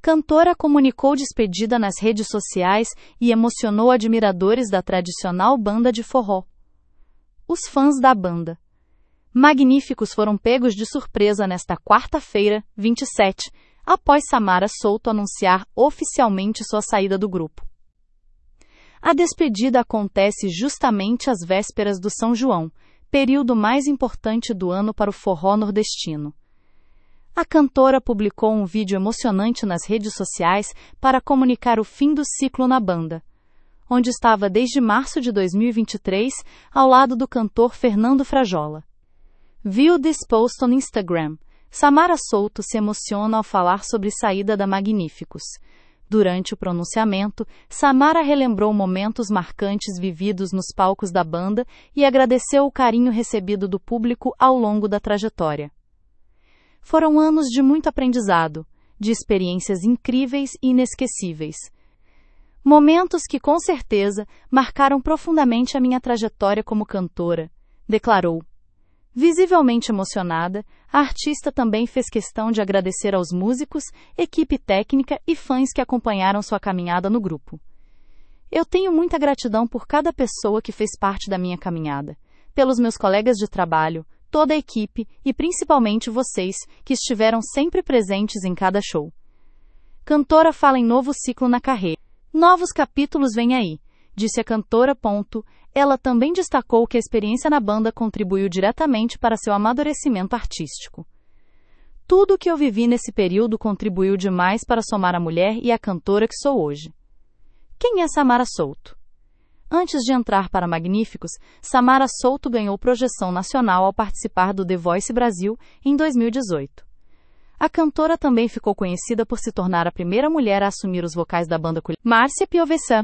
Cantora comunicou despedida nas redes sociais e emocionou admiradores da tradicional banda de forró. Os fãs da banda Magníficos foram pegos de surpresa nesta quarta-feira, 27, após Samara Souto anunciar oficialmente sua saída do grupo. A despedida acontece justamente às vésperas do São João, período mais importante do ano para o forró nordestino. A cantora publicou um vídeo emocionante nas redes sociais para comunicar o fim do ciclo na banda, onde estava desde março de 2023, ao lado do cantor Fernando Frajola. View this post on Instagram. Samara Souto se emociona ao falar sobre saída da Magníficos. Durante o pronunciamento, Samara relembrou momentos marcantes vividos nos palcos da banda e agradeceu o carinho recebido do público ao longo da trajetória. Foram anos de muito aprendizado, de experiências incríveis e inesquecíveis. Momentos que, com certeza, marcaram profundamente a minha trajetória como cantora, declarou. Visivelmente emocionada, a artista também fez questão de agradecer aos músicos, equipe técnica e fãs que acompanharam sua caminhada no grupo. Eu tenho muita gratidão por cada pessoa que fez parte da minha caminhada, pelos meus colegas de trabalho, toda a equipe e principalmente vocês, que estiveram sempre presentes em cada show. Cantora fala em novo ciclo na carreira. Novos capítulos vêm aí, disse a cantora. Ela também destacou que a experiência na banda contribuiu diretamente para seu amadurecimento artístico. Tudo o que eu vivi nesse período contribuiu demais para somar a mulher e a cantora que sou hoje. Quem é Samara Souto? Antes de entrar para Magníficos, Samara Souto ganhou projeção nacional ao participar do The Voice Brasil em 2018. A cantora também ficou conhecida por se tornar a primeira mulher a assumir os vocais da banda Márcia Piovesan.